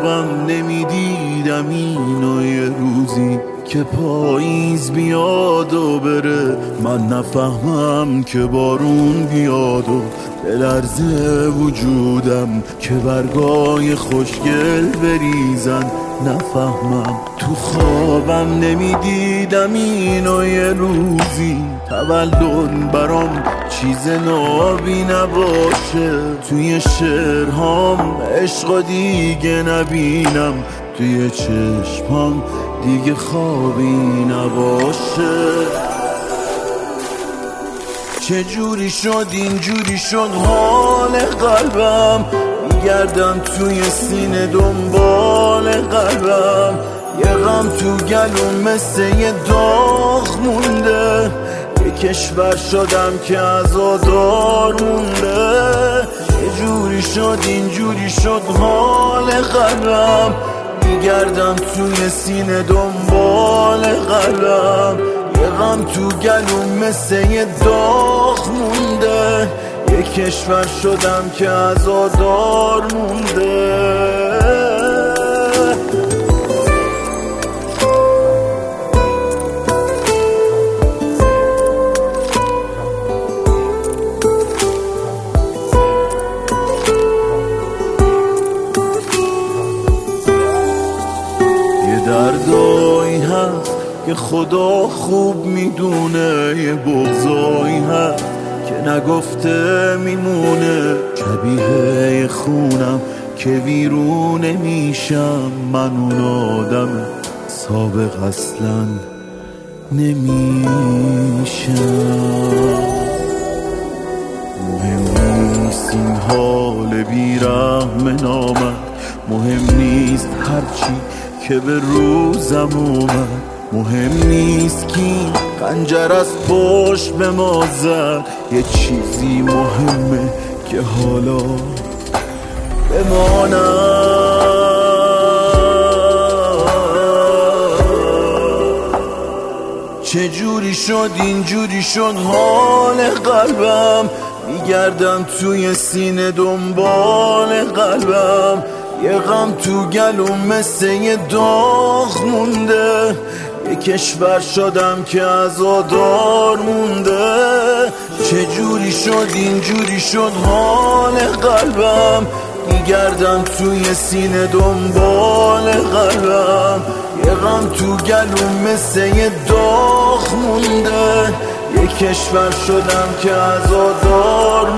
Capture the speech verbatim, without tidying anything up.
خوابم نمیدیدم اینو یه روزی که پاییز بیاد و بره، من نفهمم که بارون بیاد و بلرزه وجودم که برگای خوشگل بریزن، نفهمم تو خوابم نمیدیدم اینو یه روزی تولد برام چیز نابی نباشه، توی شعرهام عشق دیگه نبینم، توی چشمام دیگه خوابی نباشه. چجوری شد اینجوری شد حال قلبم، میگردم توی سینه دنبال قلبم، یه غم تو گلوم مثل یه داغ مونده، یه کشور شدم که عزادار مونده. یه جوری شد اینجوری شد حال قلبم، میگردم توی سینه دنبال قلبم، یه غم تو گلوم مثل یه داغ مونده، یه کشور شدم که عزادار مونده. دردایی هست که خدا خوب میدونه، یه بغضایی هست که نگفته میمونه، شبیه خونم که ویرونه میشم، من اون آدم سابق اصلا نمیشم. مهم نیست این حال بیرحم نامد، مهم نیست هرچی که به روزم اومد، مهم نیست کی خنجر از پشت به ما زد، یه چیزی مهمه که حالا بمانم. چجوری شد اینجوری شد حال قلبم، میگردم توی سینه دنبال قلبم، یه غم تو گلوم مثل یه داغ مونده، یه کشور شدم که عزادار مونده. چجوری شد اینجوری شد حال قلبم، میگردم توی سینه دنبال قلبم، یه غم تو گلوم مثل یه داغ مونده، یه کشور شدم که عزادار